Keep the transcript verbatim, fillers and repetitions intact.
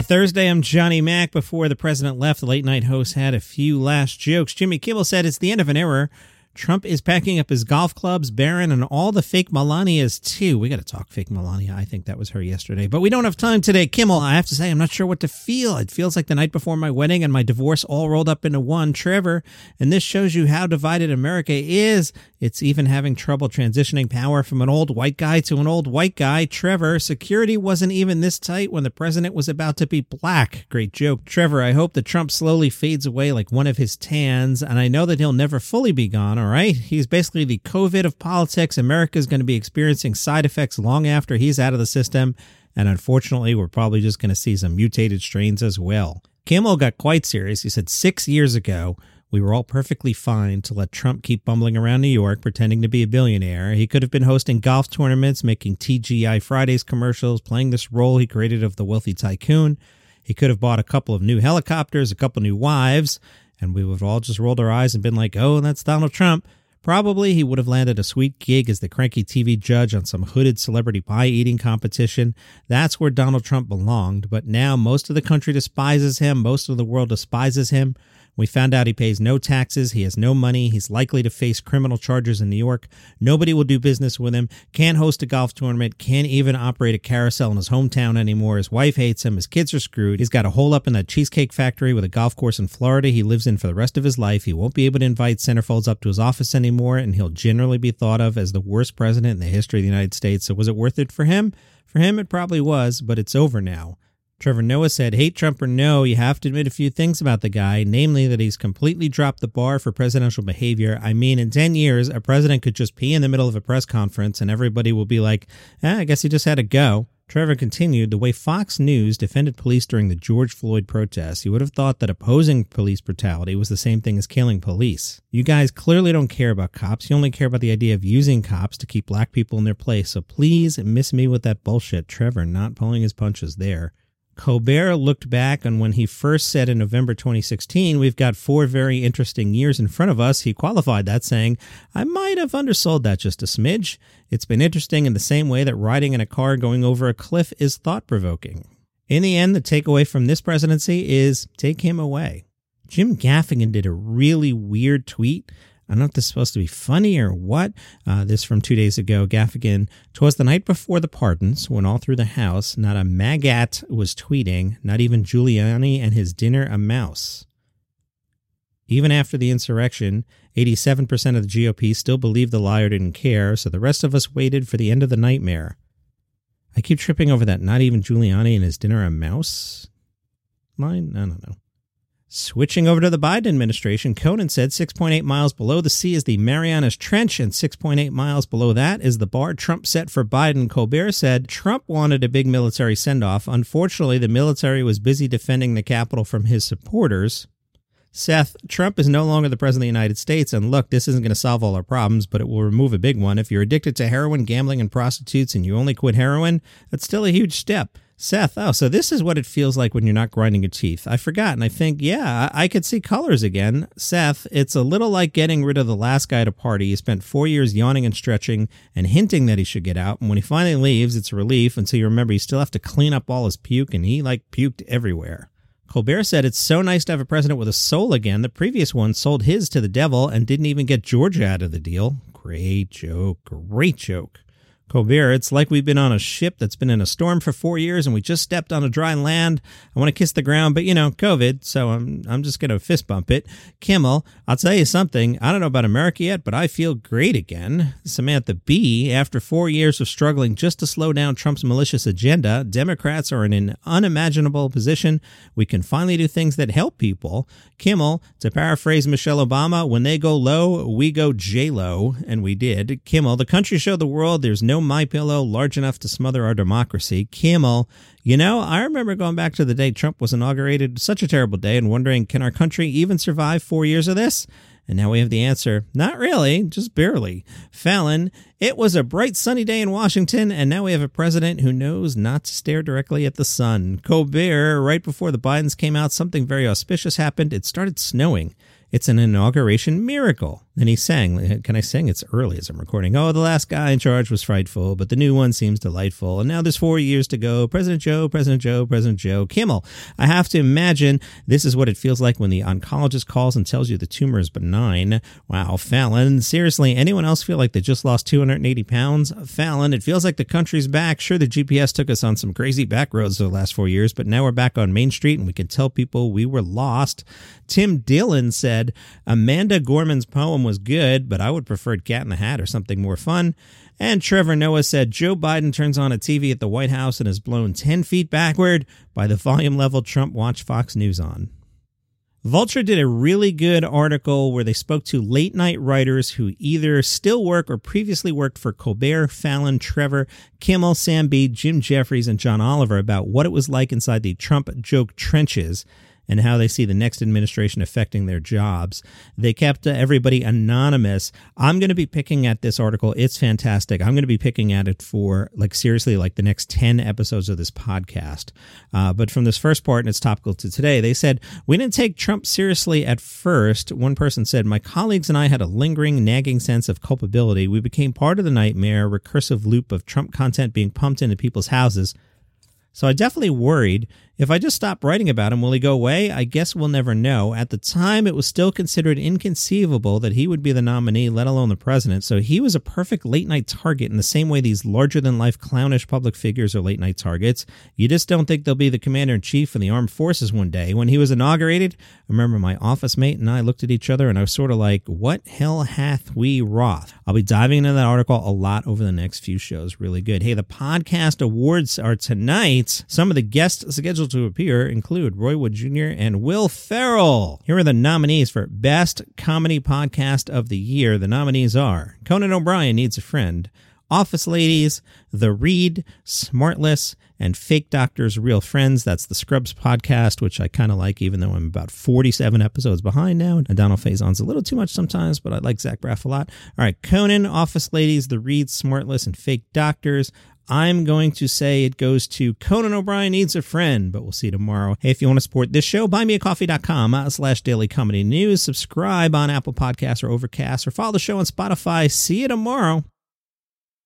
Thursday, I'm Johnny Mac. Before the president left, the late night host had a few last jokes. Jimmy Kimmel said it's the end of an era. Trump is packing up his golf clubs, Barron, and all the fake Melanias, too. We got to talk fake Melania. I think that was her yesterday. But we don't have time today. Kimmel, I have to say, I'm not sure what to feel. It feels like the night before my wedding and my divorce all rolled up into one. Trevor, and this shows you how divided America is. It's even having trouble transitioning power from an old white guy to an old white guy. Trevor, security wasn't even this tight when the president was about to be black. Great joke. Trevor, I hope that Trump slowly fades away like one of his tans, and I know that he'll never fully be gone. All right. He's basically the COVID of politics. America's going to be experiencing side effects long after he's out of the system. And unfortunately, we're probably just going to see some mutated strains as well. Kimmel got quite serious. He said six years ago, we were all perfectly fine to let Trump keep bumbling around New York, pretending to be a billionaire. He could have been hosting golf tournaments, making T G I Fridays commercials, playing this role he created of the wealthy tycoon. He could have bought a couple of new helicopters, a couple new wives, and we would have all just rolled our eyes and been like, oh, that's Donald Trump. Probably he would have landed a sweet gig as the cranky T V judge on some hooded celebrity pie eating competition. That's where Donald Trump belonged. But now most of the country despises him. Most of the world despises him. We found out he pays no taxes. He has no money. He's likely to face criminal charges in New York. Nobody will do business with him. Can't host a golf tournament. Can't even operate a carousel in his hometown anymore. His wife hates him. His kids are screwed. He's got a hole up in that cheesecake factory with a golf course in Florida he lives in for the rest of his life. He won't be able to invite centerfolds up to his office anymore, and he'll generally be thought of as the worst president in the history of the United States. So was it worth it for him? For him, it probably was, but it's over now. Trevor Noah said, hate Trump or no, you have to admit a few things about the guy, namely that he's completely dropped the bar for presidential behavior. I mean, in ten years, a president could just pee in the middle of a press conference and everybody will be like, eh, I guess he just had to go. Trevor continued, the way Fox News defended police during the George Floyd protests, you would have thought that opposing police brutality was the same thing as killing police. You guys clearly don't care about cops. You only care about the idea of using cops to keep black people in their place. So please miss me with that bullshit. Trevor not pulling his punches there. Colbert looked back on when he first said in November twenty sixteen, we've got four very interesting years in front of us. He qualified that saying, I might have undersold that just a smidge. It's been interesting in the same way that riding in a car going over a cliff is thought-provoking. In the end, the takeaway from this presidency is take him away. Jim Gaffigan did a really weird tweet. I don't know if this is supposed to be funny or what. Uh, this from two days ago. Gaffigan, 'twas the night before the pardons, when all through the house, not a maggot was tweeting, not even Giuliani and his dinner a mouse. Even after the insurrection, eighty-seven percent of the G O P still believed the liar didn't care, so the rest of us waited for the end of the nightmare. I keep tripping over that not even Giuliani and his dinner a mouse line. I don't know. Switching over to the Biden administration, Conan said six point eight miles below the sea is the Marianas Trench, and six point eight miles below that is the bar Trump set for Biden. Colbert said Trump wanted a big military send-off. Unfortunately, the military was busy defending the Capitol from his supporters. Seth, Trump is no longer the president of the United States, and look, this isn't going to solve all our problems, but it will remove a big one. If you're addicted to heroin, gambling, and prostitutes, and you only quit heroin, that's still a huge step. Seth, oh, so this is what it feels like when you're not grinding your teeth. I forgot, and I think, yeah, I could see colors again. Seth, it's a little like getting rid of the last guy at a party. He spent four years yawning and stretching and hinting that he should get out, and when he finally leaves, it's a relief until you remember you still have to clean up all his puke, and he, like, puked everywhere. Colbert said it's so nice to have a president with a soul again. The previous one sold his to the devil and didn't even get Georgia out of the deal. Great joke, great joke. Colbert, it's like we've been on a ship that's been in a storm for four years and we just stepped on a dry land. I want to kiss the ground, but, you know, COVID, so I'm I'm just going to fist bump it. Kimmel, I'll tell you something. I don't know about America yet, but I feel great again. Samantha B., after four years of struggling just to slow down Trump's malicious agenda, Democrats are in an unimaginable position. We can finally do things that help people. Kimmel, to paraphrase Michelle Obama, when they go low, we go J-Lo, and we did. Kimmel, the country showed the world there's no MyPillow large enough to smother our democracy. Kimmel, you know, I remember going back to the day Trump was inaugurated, such a terrible day, and wondering, can our country even survive four years of this? And now we have the answer. Not really, just barely. Fallon, it was a bright sunny day in Washington, and now we have a president who knows not to stare directly at the sun. Colbert, right before the Bidens came out, something very auspicious happened. It started snowing. It's an inauguration miracle. Then he sang, can I sing? It's early as I'm recording. Oh, the last guy in charge was frightful, but the new one seems delightful. And now there's four years to go. President Joe, President Joe, President Joe. Kimmel, I have to imagine this is what it feels like when the oncologist calls and tells you the tumor is benign. Wow, Fallon. Seriously, anyone else feel like they just lost two hundred eighty pounds? Fallon, it feels like the country's back. Sure, the G P S took us on some crazy back roads the last four years, but now we're back on Main Street and we can tell people we were lost. Tim Dillon said, Amanda Gorman's poem was good, but I would prefer Cat in the Hat or something more fun. And Trevor Noah said, Joe Biden turns on a T V at the White House and is blown ten feet backward by the volume level Trump watched Fox News on. Vulture did a really good article where they spoke to late night writers who either still work or previously worked for Colbert, Fallon, Trevor, Kimmel, Sam Bede, Jim Jeffries, and John Oliver about what it was like inside the Trump joke trenches and how they see the next administration affecting their jobs. They kept uh, everybody anonymous. I'm going to be picking at this article. It's fantastic. I'm going to be picking at it for, like, seriously, like the next ten episodes of this podcast. Uh, but from this first part, and it's topical to today, they said, we didn't take Trump seriously at first. One person said, my colleagues and I had a lingering, nagging sense of culpability. We became part of the nightmare, recursive loop of Trump content being pumped into people's houses. So I definitely worried, if I just stop writing about him, will he go away? I guess we'll never know. At the time, it was still considered inconceivable that he would be the nominee, let alone the president. So he was a perfect late-night target in the same way these larger-than-life clownish public figures are late-night targets. You just don't think they'll be the commander-in-chief of the armed forces one day. When he was inaugurated, I remember my office mate and I looked at each other and I was sort of like, what hell hath we wrought? I'll be diving into that article a lot over the next few shows. Really good. Hey, the podcast awards are tonight. Some of the guests scheduled to appear include Roy Wood Junior and Will Ferrell. Here are the nominees for Best Comedy Podcast of the Year. The nominees are Conan O'Brien Needs a Friend, Office Ladies, The Read, Smartless, and Fake Doctors, Real Friends. That's the Scrubs podcast, which I kind of like, even though I'm about forty-seven episodes behind now. And Donald Faison's a little too much sometimes, but I like Zach Braff a lot. All right, Conan, Office Ladies, The Read, Smartless, and Fake Doctors. I'm going to say it goes to Conan O'Brien Needs a Friend, but we'll see tomorrow. Hey, if you want to support this show, buymeacoffee.com slash daily comedy news. Subscribe on Apple Podcasts or Overcast, or follow the show on Spotify. See you tomorrow.